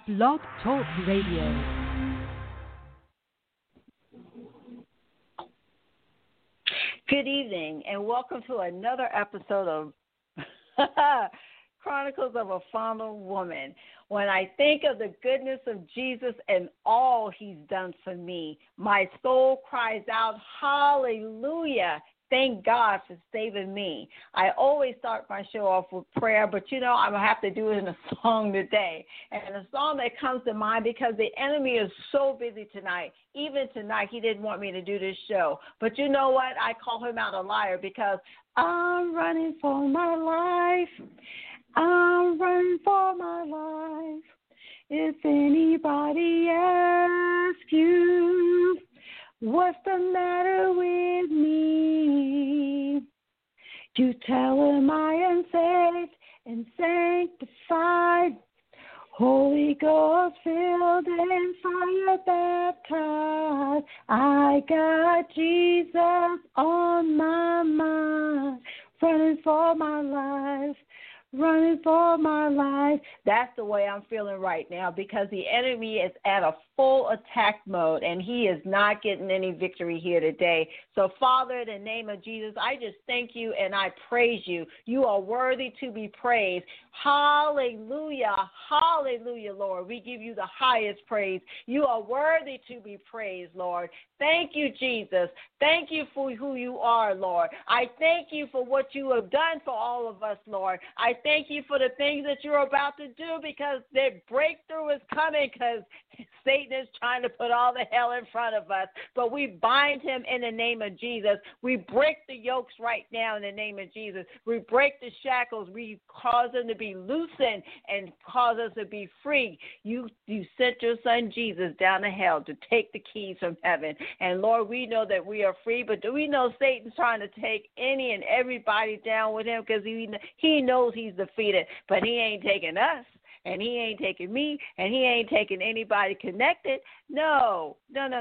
Blog Talk Radio. Good evening, and welcome to another episode of Chronicles of a Fallen Woman. When I think of the goodness of Jesus and all he's done for me, my soul cries out, hallelujah. Thank God for saving me. I always start my show off with prayer, but I'm going to have to do it in a song today. And the song that comes to mind, because the enemy is so busy tonight. Even tonight, he didn't want me to do this show. But you know what? I call him out a liar because I'm running for my life. I'm running for my life. If anybody asks you, what's the matter with me? You tell him I am saved and sanctified, Holy Ghost filled and fire baptized. I got Jesus on my mind, running for my life. Running for my life. That's the way I'm feeling right now, because the enemy is at a full attack mode and he is not getting any victory here today. So, Father, in the name of Jesus, I just thank you and I praise you. You are worthy to be praised. Hallelujah. Hallelujah, Lord. We give you the highest praise. You are worthy to be praised, Lord. Thank you, Jesus. Thank you for who you are, Lord. I thank you for what you have done for all of us, Lord. I thank you for the things that you're about to do, because the breakthrough is coming, because Satan is trying to put all the hell in front of us. But we bind him in the name of Jesus. We break the yokes right now in the name of Jesus. We break the shackles. We cause them to be loosened and cause us to be free. You sent your son Jesus down to hell to take the keys from heaven. And Lord, we know that we are free, but do we know Satan's trying to take any and everybody down with him, because he knows he's defeated, but he ain't taking us. And he ain't taking me, and he ain't taking anybody connected. No.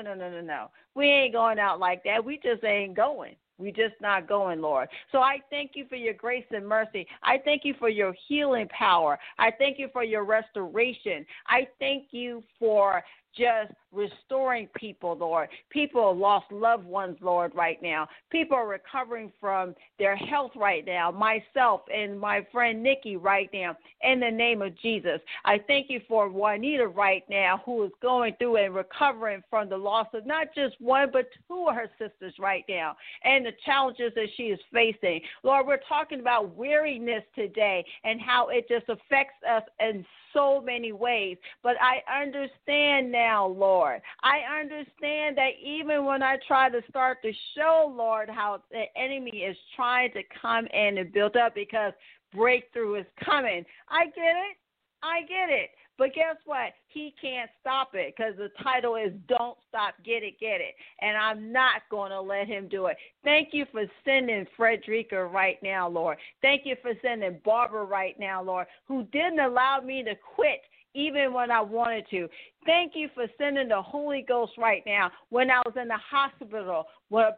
We ain't going out like that. We just ain't going. We just not going, Lord. So I thank you for your grace and mercy. I thank you for your healing power. I thank you for your restoration. I thank you for just restoring people, Lord. People have lost loved ones, Lord, right now. People are recovering from their health right now. Myself and my friend Nikki right now, in the name of Jesus. I thank you for Juanita right now, who is going through and recovering from the loss of not just one, but two of her sisters right now, and the challenges that she is facing. Lord, we're talking about weariness today and how it just affects us in so many ways. But I understand now, Lord. I understand that even when I try to start the show, Lord, how the enemy is trying to come in and build up, because breakthrough is coming. I get it. But guess what? He can't stop it, because the title is Don't Stop, Get It. And I'm not going to let him do it. Thank you for sending Frederica right now, Lord. Thank you for sending Barbara right now, Lord, who didn't allow me to quit even when I wanted to. Thank you for sending the Holy Ghost right now when I was in the hospital,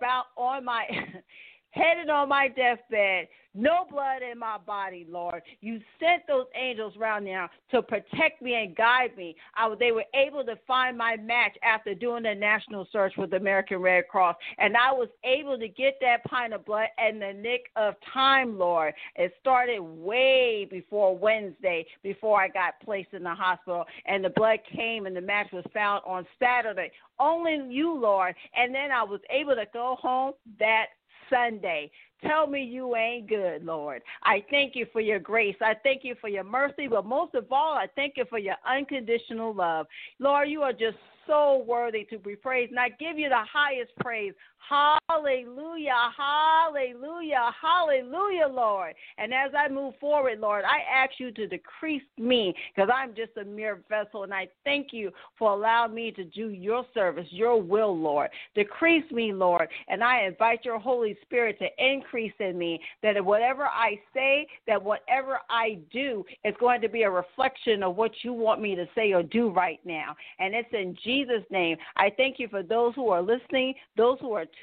headed on my deathbed, no blood in my body, Lord. You sent those angels around now to protect me and guide me. They were able to find my match after doing the national search with the American Red Cross, and I was able to get that pint of blood in the nick of time, Lord. It started way before Wednesday, before I got placed in the hospital, and the blood came and the match was found on Saturday. Only you, Lord. And then I was able to go home that Sunday. Tell me you ain't good, Lord. I thank you for your grace. I thank you for your mercy, but most of all, I thank you for your unconditional love. Lord, you are just so worthy to be praised, and I give you the highest praise. Hallelujah, hallelujah, hallelujah, Lord. And as I move forward, Lord, I ask you to decrease me, because I'm just a mere vessel, and I thank you for allowing me to do your service, your will, Lord. Decrease me, Lord, and I invite your Holy Spirit to increase in me, that whatever I say, that whatever I do is going to be a reflection of what you want me to say or do right now. And it's in Jesus' name. I thank you for those who are listening, those who are tuning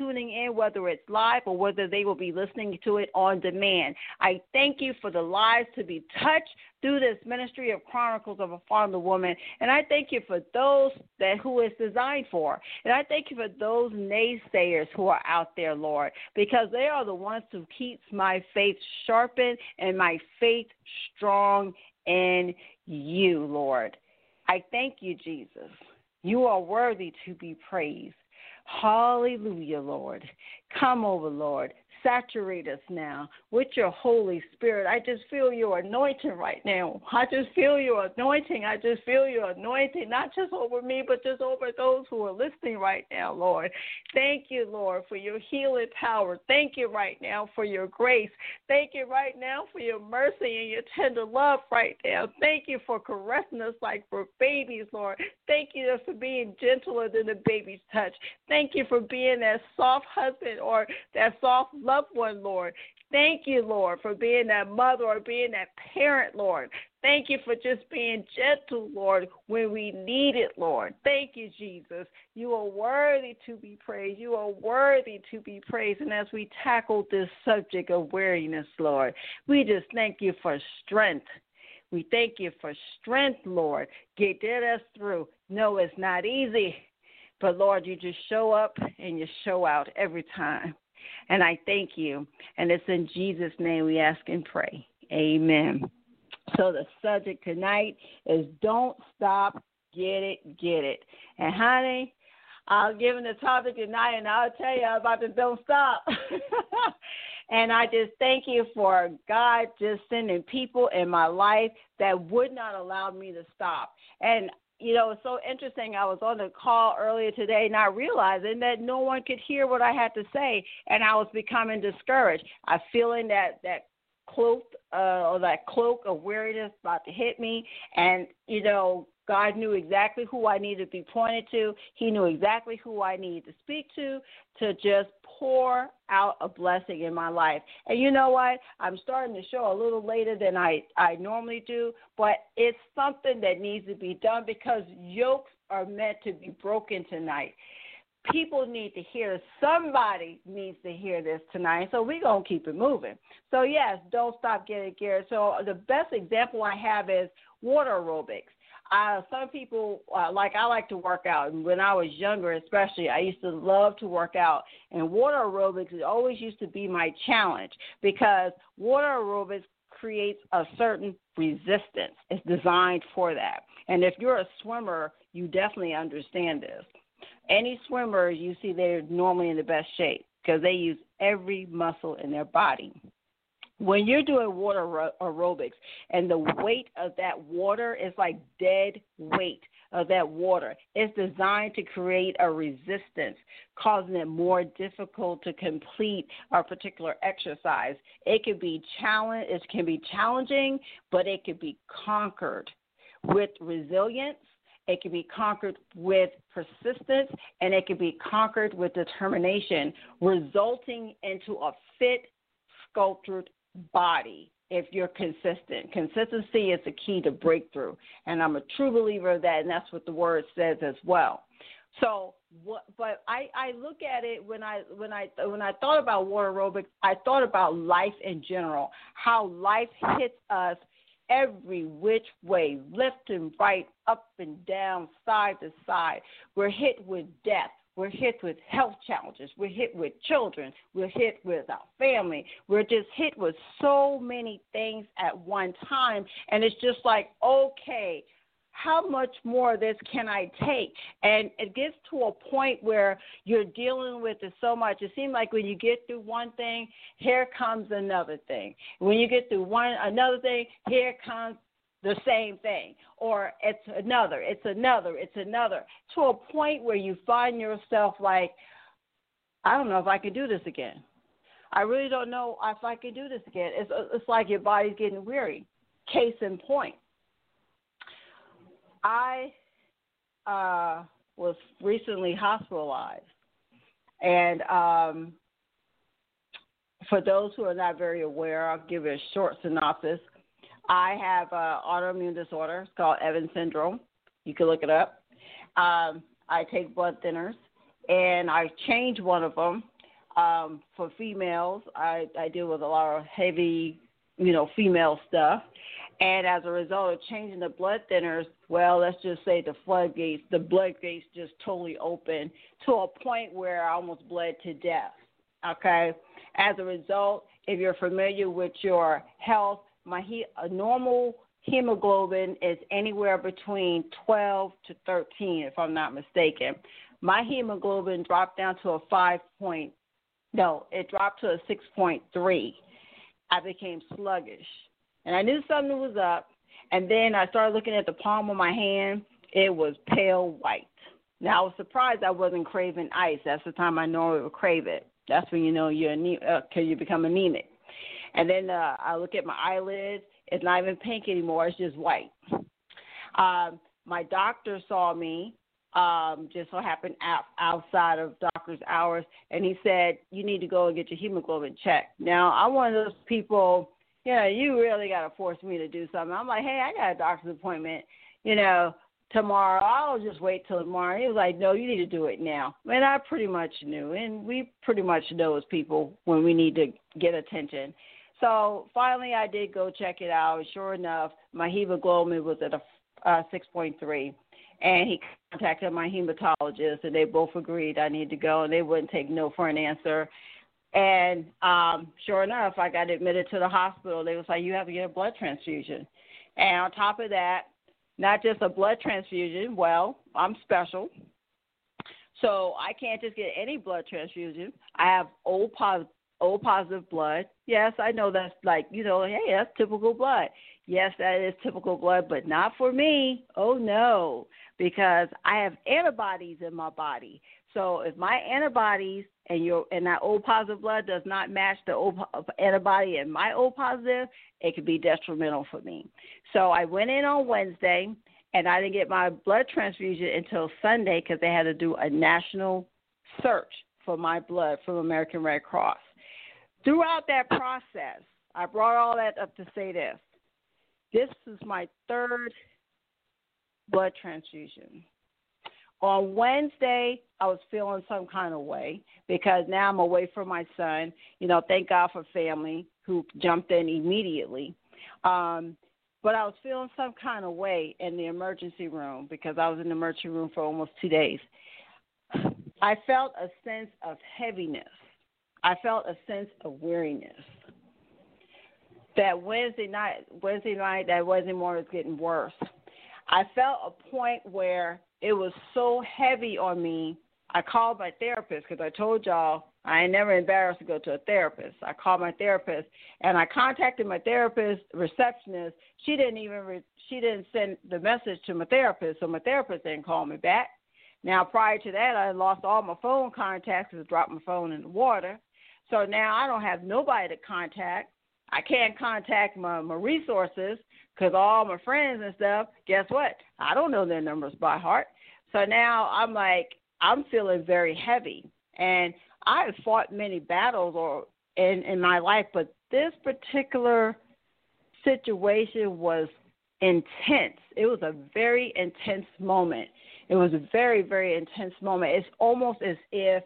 in, whether it's live or whether they will be listening to it on demand. I thank you for the lives to be touched through this ministry of Chronicles of a Fallen Woman. And I thank you for those that who it's designed for. And I thank you for those naysayers who are out there, Lord, because they are the ones who keeps my faith sharpened and my faith strong in you, Lord. I thank you, Jesus. You are worthy to be praised. Hallelujah, Lord. Come over, Lord. Saturate us now with your Holy Spirit. I just feel your anointing right now. I just feel your anointing. I just feel your anointing, not just over me, but just over those who are listening right now, Lord. Thank you, Lord, for your healing power. Thank you right now for your grace. Thank you right now for your mercy and your tender love right now. Thank you for caressing us like we're babies, Lord. Thank you for being gentler than the baby's touch. Thank you for being that soft husband or that soft loved one, Lord. Thank you, Lord, for being that mother or being that parent, Lord. Thank you for just being gentle, Lord, when we need it, Lord. Thank you, Jesus. You are worthy to be praised. You are worthy to be praised. And as we tackle this subject of weariness, Lord, we just thank you for strength. We thank you for strength, Lord. Get us through. No, it's not easy. But, Lord, you just show up and you show out every time. And I thank you. And it's in Jesus' name we ask and pray. Amen. So the subject tonight is don't stop, get it. And, honey, I'll give him the topic tonight, and I'll tell you about the don't stop. And I just thank you for God just sending people in my life that would not allow me to stop. And you know, it's so interesting. I was on the call earlier today, not realizing that no one could hear what I had to say, and I was becoming discouraged. I feeling that cloak of weariness about to hit me, and you know, God knew exactly who I needed to be pointed to. He knew exactly who I needed to speak to just pour out a blessing in my life. And you know what? I'm starting to show a little later than I normally do, but it's something that needs to be done because yokes are meant to be broken tonight. People need to hear. Somebody needs to hear this tonight. So we're going to keep it moving. So, yes, don't stop getting geared. So the best example I have is water aerobics. Some people, I like to work out. And when I was younger especially, I used to love to work out. And water aerobics always used to be my challenge because water aerobics creates a certain resistance. It's designed for that. And if you're a swimmer, you definitely understand this. Any swimmer, you see they're normally in the best shape because they use every muscle in their body. When you're doing water aerobics and the weight of that water is like dead weight of that water, it's designed to create a resistance, causing it more difficult to complete a particular exercise. It can be challenging, but it can be conquered with resilience. It can be conquered with persistence, and it can be conquered with determination, resulting into a fit, sculptured body if you're consistent. Consistency is the key to breakthrough, and I'm a true believer of that, and that's what the word says as well. So, but I look at it when I thought about water aerobics, I thought about life in general, how life hits us every which way, left and right, up and down, side to side. We're hit with death. We're hit with health challenges. We're hit with children. We're hit with our family. We're just hit with so many things at one time. And it's just like, okay, how much more of this can I take? And it gets to a point where you're dealing with it so much. It seems like when you get through one thing, here comes another thing. When you get through another thing, here comes the same thing, or it's another, to a point where you find yourself like, I don't know if I can do this again. I really don't know if I can do this again. It's like your body's getting weary. Case in point, I was recently hospitalized, and for those who are not very aware, I'll give you a short synopsis. I have an autoimmune disorder. It's called Evans syndrome. You can look it up. I take blood thinners, and I changed one of them For females, I deal with a lot of heavy, female stuff. And as a result of changing the blood thinners, well, let's just say the blood gates just totally opened to a point where I almost bled to death. Okay? As a result, if you're familiar with your health, a normal hemoglobin is anywhere between 12 to 13, if I'm not mistaken. My hemoglobin dropped down to it dropped to a 6.3. I became sluggish. And I knew something was up. And then I started looking at the palm of my hand. It was pale white. Now, I was surprised I wasn't craving ice. That's the time I normally would crave it. That's when you know you become anemic. And then I look at my eyelids. It's not even pink anymore. It's just white. My doctor saw me, just so happened outside of doctor's hours, and he said, you need to go and get your hemoglobin checked. Now, I'm one of those people, you really got to force me to do something. I'm like, hey, I got a doctor's appointment, tomorrow. I'll just wait till tomorrow. He was like, no, you need to do it now. And I pretty much knew, and we pretty much know as people when we need to get attention. So finally I did go check it out. Sure enough, my hemoglobin was at a 6.3. And he contacted my hematologist, and they both agreed I need to go, and they wouldn't take no for an answer. And sure enough, I got admitted to the hospital. They was like, you have to get a blood transfusion. And on top of that, not just a blood transfusion, well, I'm special. So I can't just get any blood transfusion. I have O positive blood. Yes, I know that's like, hey, that's typical blood. Yes, that is typical blood, but not for me. Oh, no, because I have antibodies in my body. So if my antibodies and that O positive blood does not match the O antibody in my O positive, it could be detrimental for me. So I went in on Wednesday, and I didn't get my blood transfusion until Sunday because they had to do a national search for my blood from American Red Cross. Throughout that process, I brought all that up to say this. This is my third blood transfusion. On Wednesday, I was feeling some kind of way because now I'm away from my son. Thank God for family who jumped in immediately. But I was feeling some kind of way in the emergency room because I was in the emergency room for almost 2 days. I felt a sense of heaviness. I felt a sense of weariness. That Wednesday night, that Wednesday morning was getting worse. I felt a point where it was so heavy on me, I called my therapist because I told y'all I ain't never embarrassed to go to a therapist. I called my therapist, and I contacted my therapist, receptionist. She didn't send the message to my therapist, so my therapist didn't call me back. Now, prior to that, I lost all my phone contacts because I dropped my phone in the water. So now I don't have nobody to contact. I can't contact my resources because all my friends and stuff, guess what? I don't know their numbers by heart. So now I'm feeling very heavy. And I have fought many battles in my life, but this particular situation was intense. It was a very intense moment. It was a very, very intense moment. It's almost as if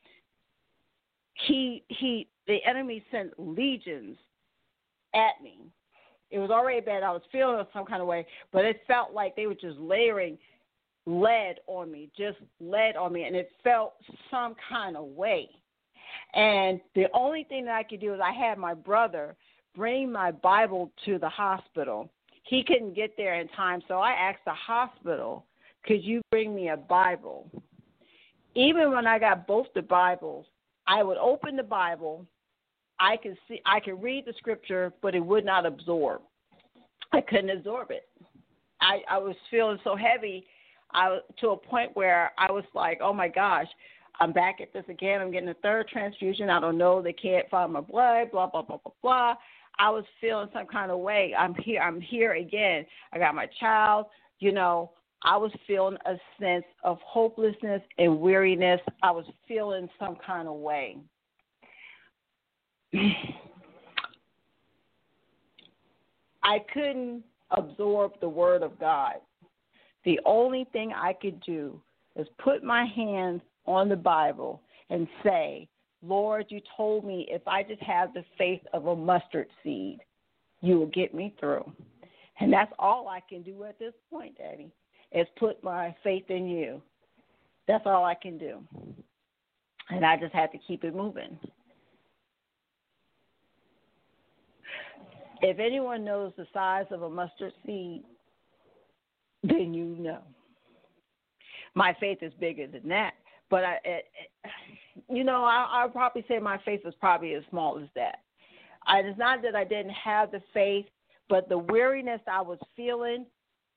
the enemy sent legions at me. It was already bad. I was feeling some kind of way, but it felt like they were just layering lead on me, and it felt some kind of way. And the only thing that I could do is I had my brother bring my Bible to the hospital. He couldn't get there in time, so I asked the hospital, could you bring me a Bible? Even when I got both the Bibles, I would open the Bible. I could read the scripture, but it would not absorb. I couldn't absorb it. I was feeling so heavy to a point where I was like, oh, my gosh, I'm back at this again. I'm getting a third transfusion. I don't know. They can't find my blood, blah, blah, blah, blah, blah. I was feeling some kind of way. I'm here again. I got my child. I was feeling a sense of hopelessness and weariness. I was feeling some kind of way. I couldn't absorb the word of God. The only thing I could do is put my hands on the Bible and say, Lord, you told me if I just have the faith of a mustard seed, you will get me through. And that's all I can do at this point, Daddy, is put my faith in you. That's all I can do. And I just have to keep it moving. If anyone knows the size of a mustard seed, then you know. My faith is bigger than that. But, I'll probably say my faith is probably as small as that. It's not that I didn't have the faith, but the weariness I was feeling,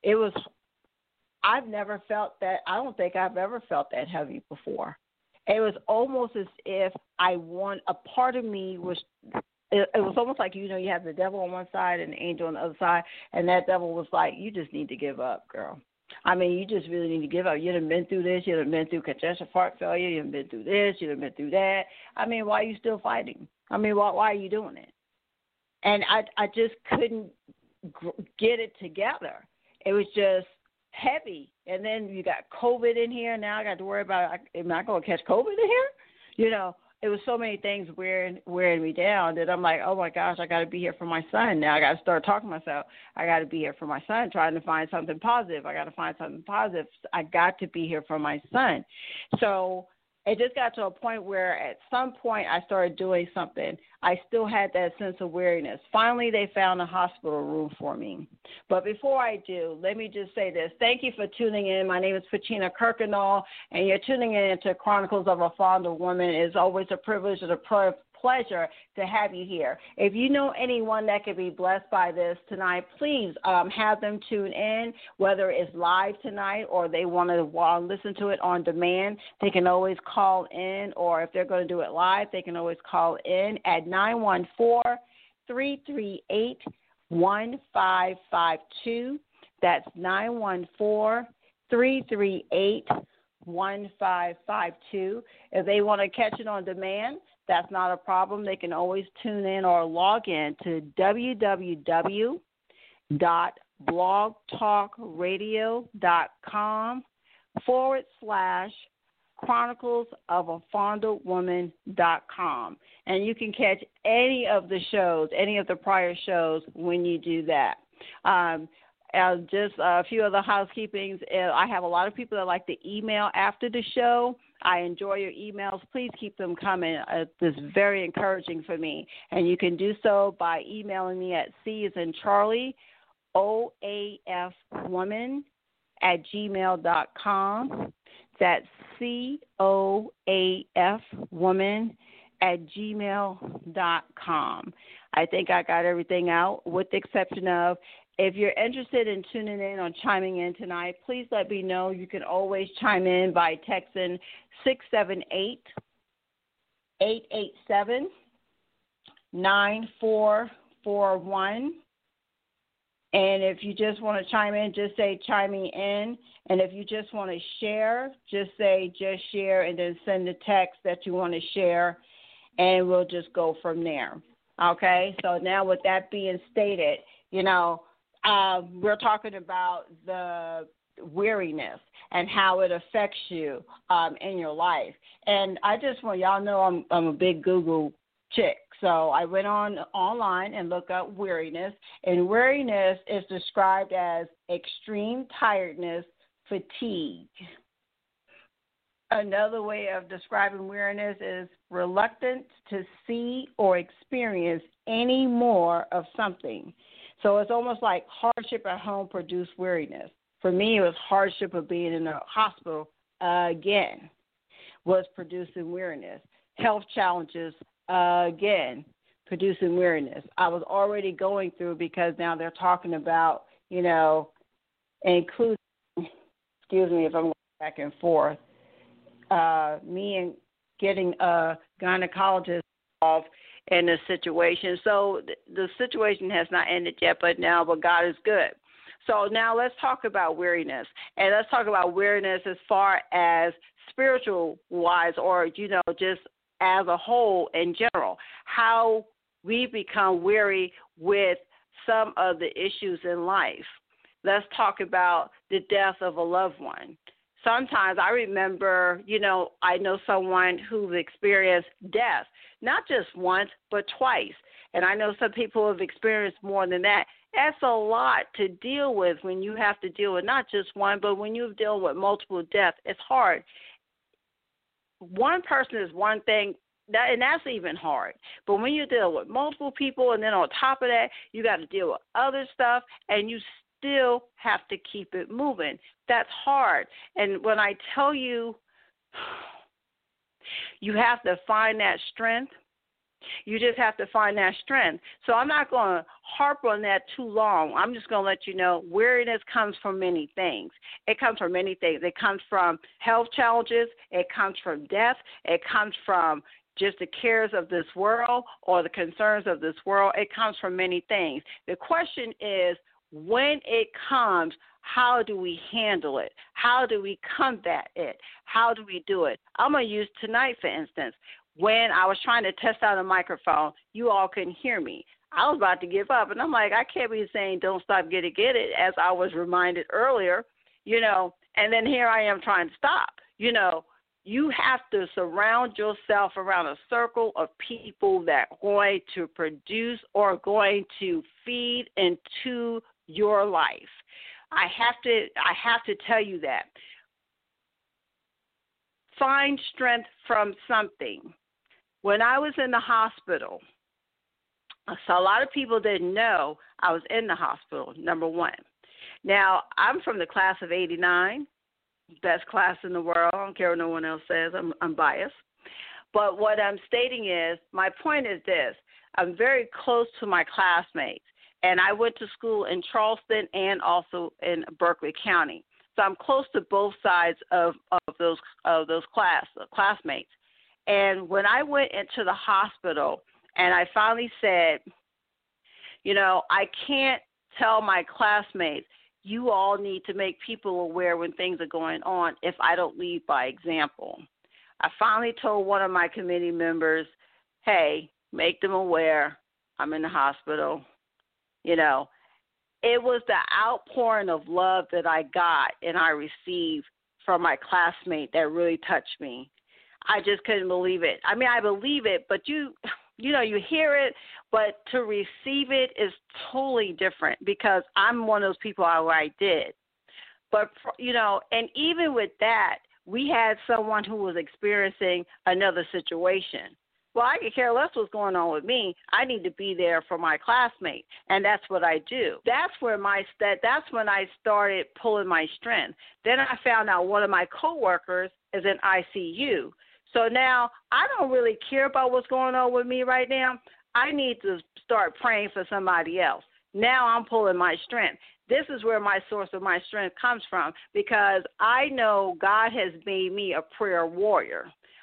I've never felt that. I don't think I've ever felt that heavy before. It was almost as if a part of me was, it was almost like, you have the devil on one side and the angel on the other side, and that devil was like, you just need to give up, girl. I mean, you just really need to give up. You done been through this. You done been through congestive heart failure. You done been through this. You done been through that. I mean, why are you still fighting? I mean, why are you doing it? And I just couldn't get it together. It was just heavy. And then you got COVID in here. Now I got to worry about, am I going to catch COVID in here? It was so many things wearing me down that I'm like, oh, my gosh, I got to be here for my son. Now I got to start talking to myself. I got to be here for my son, trying to find something positive. I got to find something positive. I got to be here for my son. So it just got to a point where at some point I started doing something. I still had that sense of weariness. Finally, they found a hospital room for me. But before I do, let me just say this. Thank you for tuning in. My name is Patina Kirkendall, and you're tuning in to Chronicles of a Fonder Woman. It's always a privilege and a pleasure to have you here. If you know anyone that could be blessed by this tonight, please have them tune in, whether it's live tonight or they want to listen to it on demand. They can always call in, or if they're going to do it live, they can always call in at 914-338-1552. That's 914-338-1552. If they want to catch it on demand, that's not a problem. They can always tune in or log in to www.blogtalkradio.com/chroniclesofafonderwoman.com. And you can catch any of the shows, any of the prior shows when you do that. Just a few of the housekeepings. I have a lot of people that like to email after the show. I enjoy your emails. Please keep them coming. It's very encouraging for me. And you can do so by emailing me at C as in Charlie, OAFwoman@gmail.com. That's COAFwoman@gmail.com. I think I got everything out, with the exception of, if you're interested in tuning in or chiming in tonight, please let me know. You can always chime in by texting 678-887-9441. And if you just want to chime in, just say chiming in. And if you just want to share, just say just share and then send the text that you want to share, and we'll just go from there. Okay? So now with that being stated, we're talking about the weariness and how it affects you in your life. And I just want y'all know I'm a big Google chick. So I went online and looked up weariness. And weariness is described as extreme tiredness, fatigue. Another way of describing weariness is reluctance to see or experience any more of something. So it's almost like hardship at home produced weariness. For me, it was hardship of being in a hospital again was producing weariness. Health challenges again producing weariness. I was already going through, because now they're talking about, including, excuse me if I'm going back and forth, me and getting a gynecologist involved in the situation. So the situation has not ended yet, but God is good. So now let's talk about weariness. And let's talk about weariness as far as spiritual-wise, or, just as a whole in general, how we become weary with some of the issues in life. Let's talk about the death of a loved one. sometimes I remember, I know someone who's experienced death, not just once, but twice. And I know some people have experienced more than that. That's a lot to deal with when you have to deal with not just one, but when you deal with multiple deaths. It's hard. One person is one thing, and that's even hard. But when you deal with multiple people, and then on top of that, you got to deal with other stuff, and you still have to keep it moving. That's hard. And when I tell you, you have to find that strength. You just have to find that strength. So I'm not going to harp on that too long. I'm just going to let you know weariness comes from many things. It comes from many things. It comes from health challenges. It comes from death. It comes from just the cares of this world or the concerns of this world. It comes from many things. The question is, when it comes, how do we handle it? How do we combat it? How do we do it? I'm going to use tonight, for instance. When I was trying to test out a microphone, you all couldn't hear me. I was about to give up, and I'm like, I can't be saying don't stop, get it, as I was reminded earlier, and then here I am trying to stop. You have to surround yourself around a circle of people that are going to produce or going to feed into your life. I have to tell you that. Find strength from something. When I was in the hospital, so a lot of people didn't know I was in the hospital, number one. Now, I'm from the class of 89, best class in the world. I don't care what no one else says. I'm biased. But what I'm stating is, my point is this. I'm very close to my classmates, and I went to school in Charleston and also in Berkeley County. So I'm close to both sides of those classmates. And when I went into the hospital and I finally said, I can't tell my classmates, you all need to make people aware when things are going on if I don't lead by example. I finally told one of my committee members, hey, make them aware I'm in the hospital. It was the outpouring of love that I got and I received from my classmate that really touched me. I just couldn't believe it. I mean, I believe it, but you hear it, but to receive it is totally different because I'm one of those people I did. But, and even with that, we had someone who was experiencing another situation. Well, I could care less what's going on with me. I need to be there for my classmate, and that's what I do. That's when I started pulling my strength. Then I found out one of my coworkers is in ICU. So now I don't really care about what's going on with me right now. I need to start praying for somebody else. Now I'm pulling my strength. This is where my source of my strength comes from because I know God has made me a prayer warrior.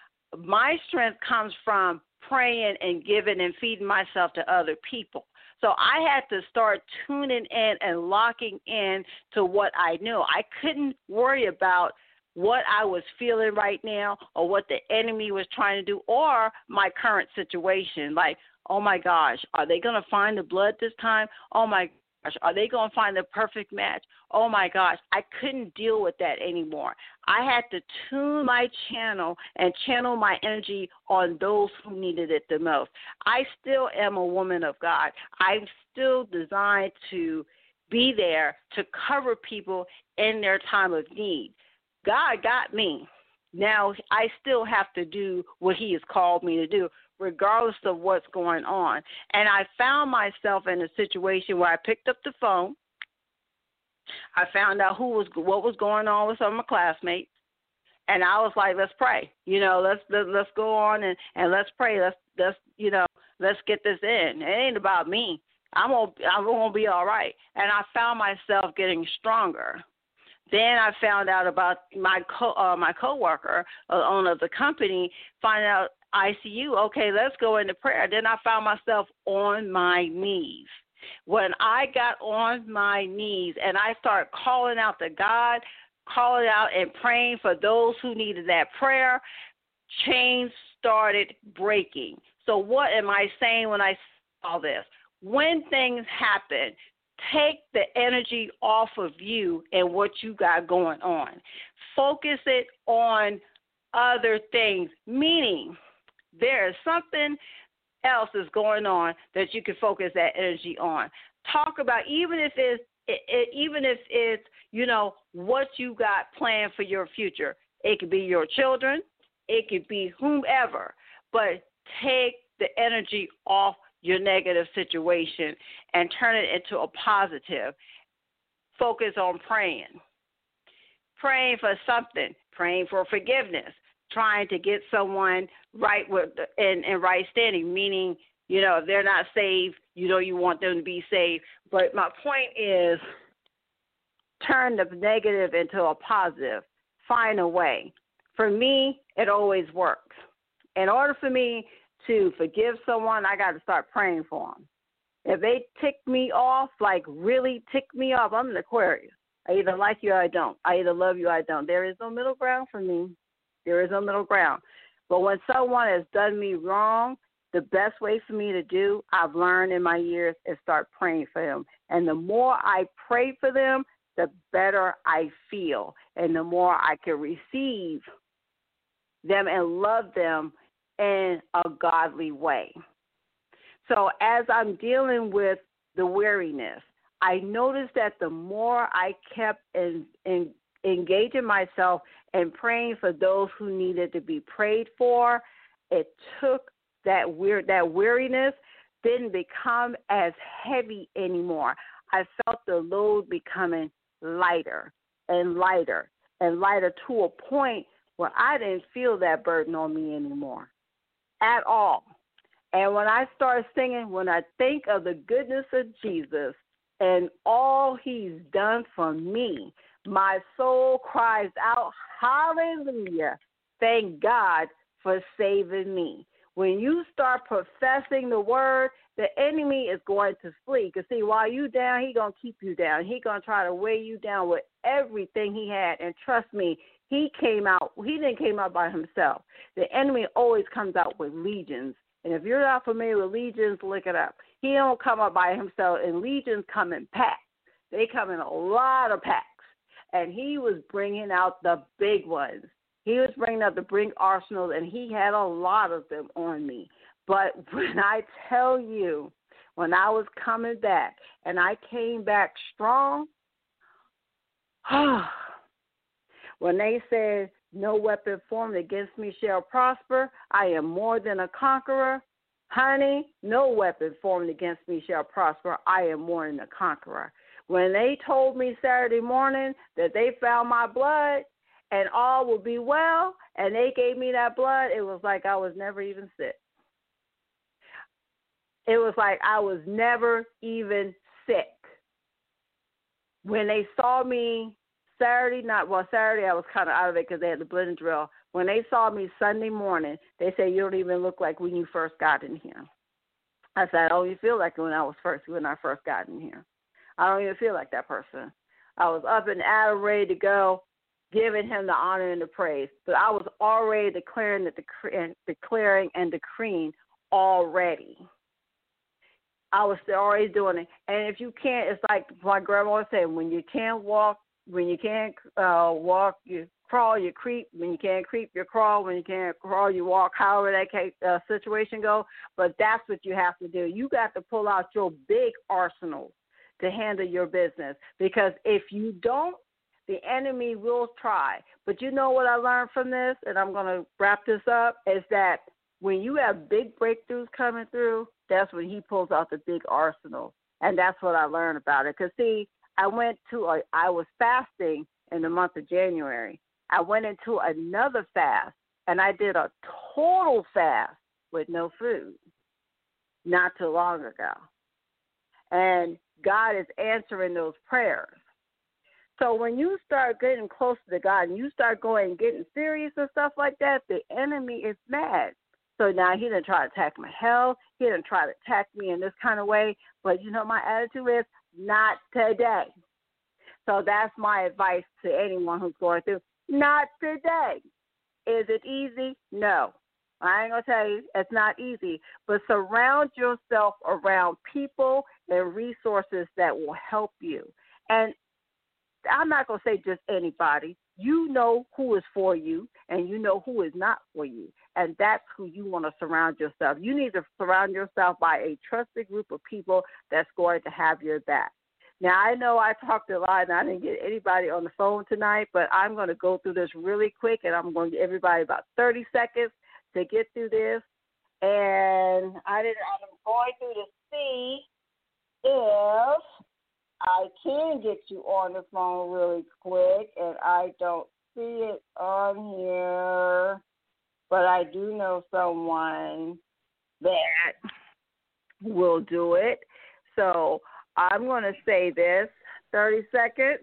My strength comes from praying and giving and feeding myself to other people. So I had to start tuning in and locking in to what I knew. I couldn't worry about what I was feeling right now or what the enemy was trying to do or my current situation. Like, oh, my gosh, are they going to find the blood this time? Oh, my gosh, are they going to find the perfect match? Oh, my gosh, I couldn't deal with that anymore. I had to tune my channel and channel my energy on those who needed it the most. I still am a woman of God. I'm still designed to be there to cover people in their time of need. God got me. Now I still have to do what he has called me to do, regardless of what's going on. And I found myself in a situation where I picked up the phone. I found out what was going on with some of my classmates, and I was like, let's pray. Let's go on and let's pray. Let's get this in. It ain't about me. I'm gonna be all right. And I found myself getting stronger. Then I found out about my coworker, owner of the company, finding out ICU. Okay, let's go into prayer. Then I found myself on my knees. When I got on my knees and I started calling out to God, calling out and praying for those who needed that prayer, chains started breaking. So what am I saying when I say all this? When things happen, take the energy off of you and what you got going on. Focus it on other things, meaning there is something else is going on that you can focus that energy on. Talk about even if it's what you got planned for your future. It could be your children, it could be whomever, but take the energy off your negative situation and turn it into a positive. Focus on praying for something, praying for forgiveness, trying to get someone right with in right standing, meaning, if they're not saved, you want them to be saved. But my point is, turn the negative into a positive. Find a way. For me, it always works. In order for me to forgive someone, I got to start praying for them. If they tick me off, like really tick me off, I'm an Aquarius. I either like you or I don't. I either love you or I don't. There is no middle ground for me. There is no middle ground. But when someone has done me wrong, the best way for me to do, I've learned in my years, is start praying for them. And the more I pray for them, the better I feel. And the more I can receive them and love them in a godly way. So as I'm dealing with the weariness, I noticed that the more I kept engaging myself and praying for those who needed to be prayed for, it took that weariness didn't become as heavy anymore. I felt the load becoming lighter and lighter and lighter to a point where I didn't feel that burden on me anymore at all. And when I start singing, when I think of the goodness of Jesus and all he's done for me, my soul cries out, hallelujah, thank God for saving me. When you start professing the word, the enemy is going to flee. Because, see, while you down, he going to keep you down. He going to try to weigh you down with everything he had. And trust me, he didn't came out by himself. The enemy always comes out with legions. And if you're not familiar with legions, look it up. He don't come up by himself, and legions come in packs. They come in a lot of packs. And he was bringing out the big ones. He was bringing out the big arsenals, and he had a lot of them on me. But when I tell you, when I was coming back, and I came back strong, when they said, no weapon formed against me shall prosper, I am more than a conqueror. Honey, no weapon formed against me shall prosper. I am more than a conqueror. When they told me Saturday morning that they found my blood and all will be well, and they gave me that blood, it was like I was never even sick. It was like I was never even sick. When they saw me Saturday I was kind of out of it because they had the blood drill. When they saw me Sunday morning, they said, you don't even look like when you first got in here. I said, I don't even feel like when I first got in here. I don't even feel like that person. I was up and out, ready to go, giving him the honor and the praise. But I was already declaring and decreeing already. I was already doing it. And if you can't, it's like my grandma said, when you can't walk, you crawl, you creep. When you can't creep, you crawl. When you can't crawl, you walk. However that situation goes. But that's what you have to do. You got to pull out your big arsenal to handle your business. Because if you don't, the enemy will try. But you know what I learned from this, and I'm going to wrap this up, is that when you have big breakthroughs coming through, that's when he pulls out the big arsenal. And that's what I learned about it. Because, see, I was fasting in the month of January. I went into another fast, and I did a total fast with no food not too long ago. And God is answering those prayers. So when you start getting closer to God and you start getting serious and stuff like that, the enemy is mad. So now he didn't try to attack my health. He didn't try to attack me in this kind of way. But, my attitude is, not today. So that's my advice to anyone who's going through. Not today. Is it easy? No. I ain't going to tell you, it's not easy. But surround yourself around people and resources that will help you. And I'm not going to say just anybody. You know who is for you, and you know who is not for you. And that's who you want to surround yourself. You need to surround yourself by a trusted group of people that's going to have your back. Now, I know I talked a lot, and I didn't get anybody on the phone tonight, but I'm going to go through this really quick, and I'm going to give everybody about 30 seconds to get through this. And I'm going through to see if I can get you on the phone really quick, and I don't see it on here, but I do know someone that will do it. So I'm going to say this, 30 seconds.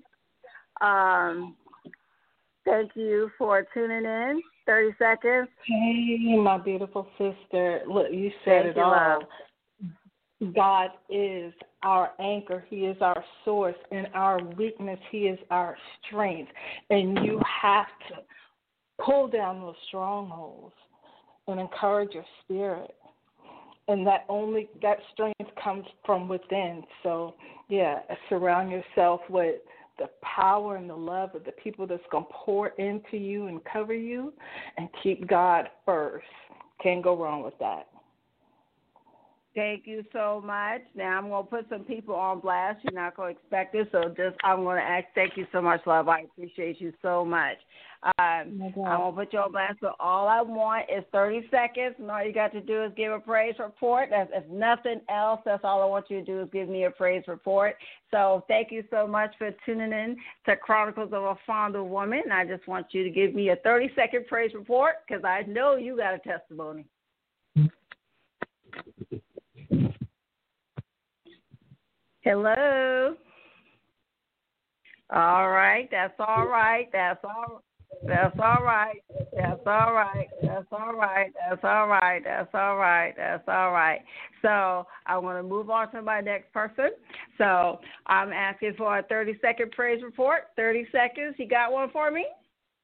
Thank you for tuning in. 30 seconds. Hey, my beautiful sister. Look, you said it all. Love. God is our anchor. He is our source. In our weakness, He is our strength. And you have to pull down those strongholds and encourage your spirit. And that strength comes from within. So, yeah, surround yourself with the power and the love of the people that's going to pour into you and cover you, and keep God first. Can't go wrong with that. Thank you so much. Now I'm going to put some people on blast. You're not going to expect it, so I'm going to ask. Thank you so much, love. I appreciate you so much. I'm going to put you on blast. So all I want is 30 seconds, and all you got to do is give a praise report. If nothing else, that's all I want you to do is give me a praise report. So thank you so much for tuning in to Chronicles of a Fonder Woman. I just want you to give me a 30-second praise report, because I know you got a testimony. Hello. All right. That's all right. That's all. That's all right. That's all right. That's all right. That's all right. That's all right. That's all right. So I want to move on to my next person. So I'm asking for a 30-second praise report. 30 seconds. You got one for me?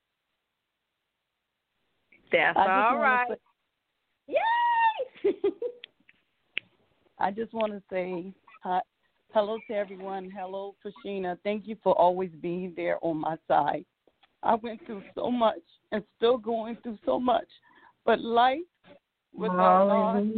That's all right. Yay! I just want to say hi. Hello to everyone. Hello, Christina. Thank you for always being there on my side. I went through so much and still going through so much, but life without God.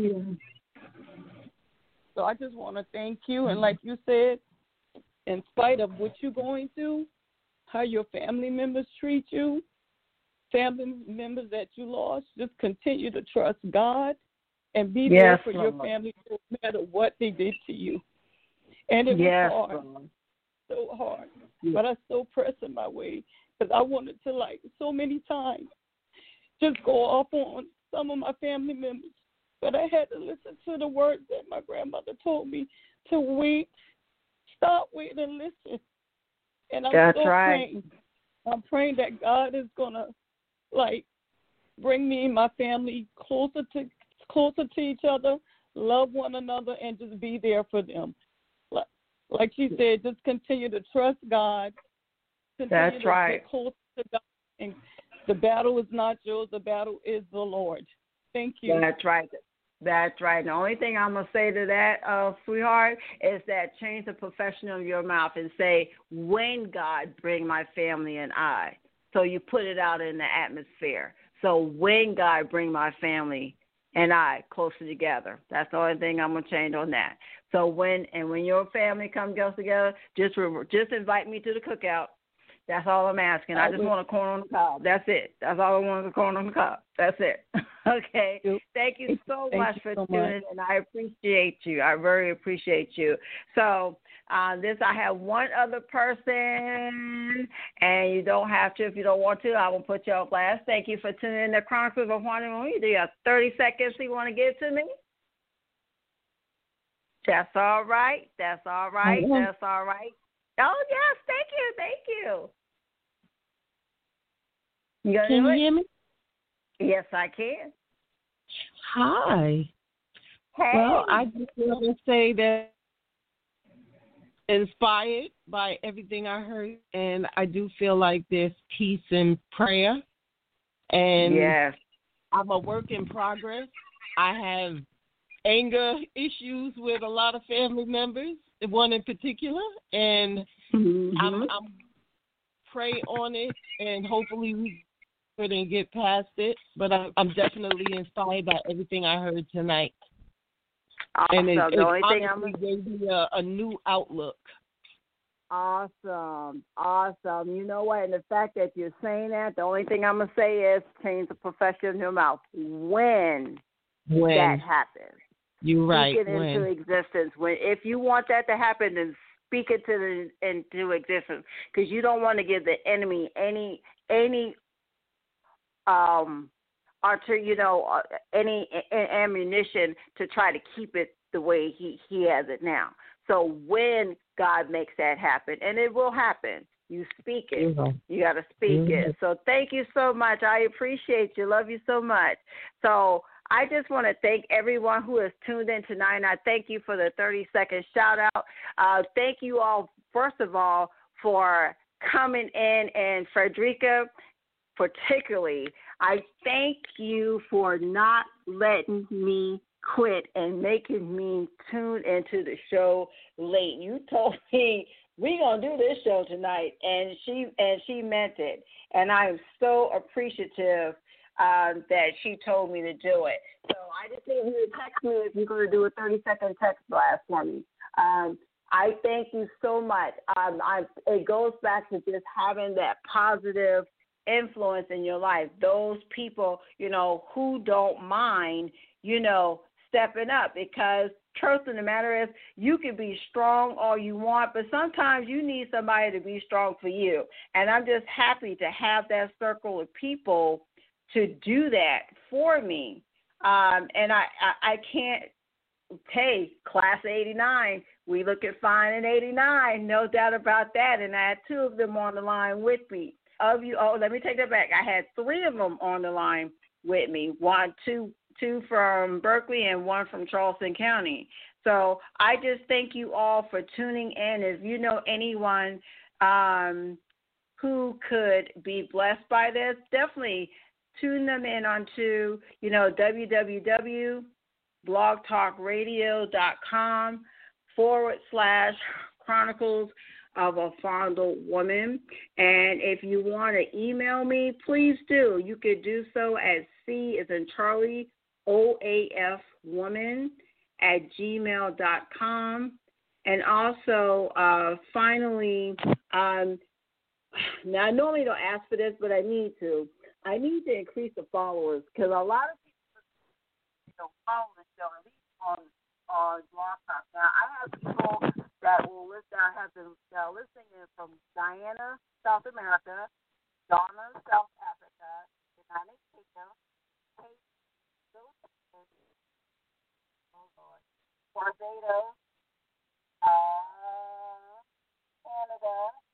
So I just want to thank you. And like you said, in spite of what you're going through, how your family members treat you, family members that you lost, just continue to trust God and be there for your family no matter what they did to you. And it was hard, so hard. But I still pressing my way, because I wanted to, like, so many times just go off on some of my family members. But I had to listen to the words that my grandmother told me to wait, stop, wait, and listen. And I'm praying. I'm praying that God is going to, like, bring me and my family closer to each other, love one another, and just be there for them. Like she said, just continue to trust God. Continue to get close to God. And the battle is not yours. The battle is the Lord. Thank you. That's right. That's right. The only thing I'm going to say to that, sweetheart, is that change the profession of your mouth and say, when God bring my family and I. So you put it out in the atmosphere. So when God bring my family and I closer together. That's the only thing I'm going to change on that. So when your family goes together, just invite me to the cookout. That's all I'm asking. I just want a corn on the cob. That's it. That's all I want is a corn on the cob. That's it. Okay. Thank you so much for tuning in. I appreciate you. I very appreciate you. So I have one other person, and you don't have to if you don't want to. I will put you on blast. Thank you for tuning in to Chronicles of Haunted Woman. Do you have 30 seconds you want to give to me? That's all right. That's all right. Mm-hmm. That's all right. Oh, yes. Thank you. Thank you. Can you hear me? Yes, I can. Hi. Hey. Well, I just want to say that inspired by everything I heard, and I do feel like there's peace in prayer. And yes. I'm a work in progress. I have anger issues with a lot of family members, one in particular, and I'm pray on it, and hopefully we and get past it. But I'm definitely inspired by everything I heard tonight. Awesome. And it honestly gave me a new outlook. Awesome. You know what? And the fact that you're saying that, the only thing I'm going to say is change the profession of your mouth. When that happens. You're right. Speak it into existence. If you want that to happen, then speak it into existence, because you don't want to give the enemy any any ammunition to try to keep it the way he has it now. So when God makes that happen, and it will happen, you speak it. Mm-hmm. You got to speak it. So thank you so much. I appreciate you. Love you so much. So I just want to thank everyone who has tuned in tonight, and I thank you for the 30-second shout-out. Thank you all, first of all, for coming in, and Frederica, particularly, I thank you for not letting me quit and making me tune into the show late. You told me we're going to do this show tonight, and she meant it. And I am so appreciative that she told me to do it. So I just need you to text me if you're going to do a 30-second text blast for me. I thank you so much. It goes back to just having that positive influence in your life. Those people, who don't mind, stepping up, because truth of the matter is you can be strong all you want, but sometimes you need somebody to be strong for you. And I'm just happy to have that circle of people to do that for me. And I can't pay class 89. We look at fine in 89, no doubt about that. And I had 2 of them on the line with me. Let me take that back. I had 3 of them on the line with me. Two from Berkeley and 1 from Charleston County. So I just thank you all for tuning in. If you know anyone who could be blessed by this, definitely tune them in onto, www.blogtalkradio.com/Chronicles of a Fondled Woman. And if you want to email me, please do. You could do so at C as in Charlie, OAF woman @gmail.com. And also, finally, now I normally don't ask for this, but I need to. I need to increase the followers, because a lot of people follow the show, at least on Blog Talk. Now, I have people that will listen. I have them listening from Guyana, South America, Ghana, South Africa, United Kingdom, Barbados, Canada,